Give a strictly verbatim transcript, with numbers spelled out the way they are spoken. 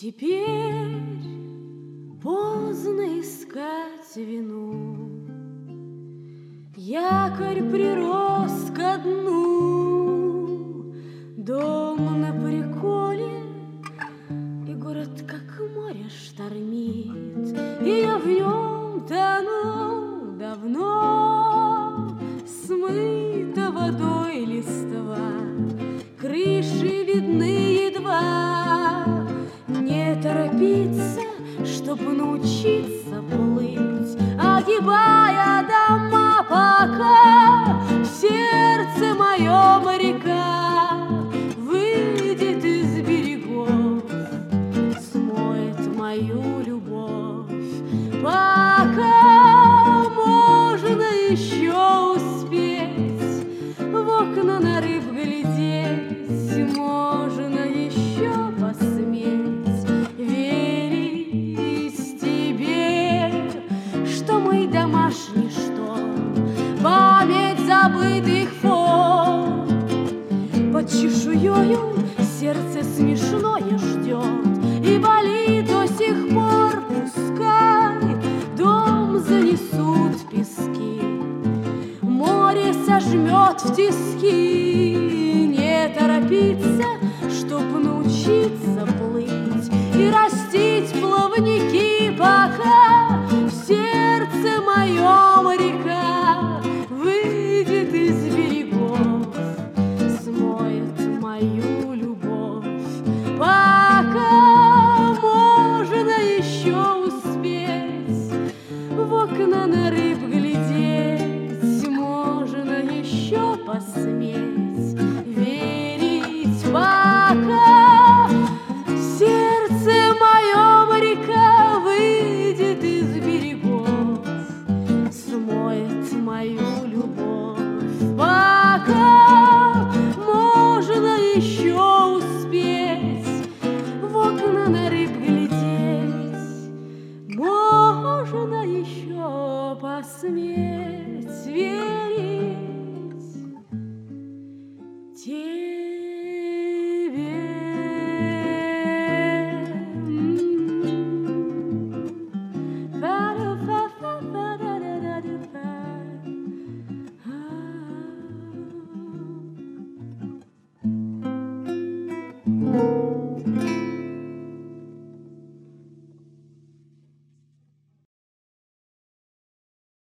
Теперь поздно искать вину, якорь прирос ко дну, дом на приколе, и город как море штормит, и я в нем тону давно, смыта водой листва, крыши видны едва. Не торопиться, чтоб научиться плыть, огибая дома, пока в сердце моем река выйдет из берегов, смоет мою любовь. Пока можно еще успеть в окна на рыб глядеть, можно еще посметь домашний шторм, память забытых форм. Под чешуёю сердце смешное ждет и болит до сих пор. Пускай дом занесут пески, море сожмет в тиски. Не торопиться, чтоб научиться плыть и растить плавники, пока в сердце моем река выйдет из берегов, смоет мою любовь. Пока можно еще успеть в окна на рыб глядеть, можно еще посметь верить, пока в сердце моем река выйдет из берегов, смоет мою любовь. Пока можно еще успеть в окна на рыб глядеть, можно еще посметь верить.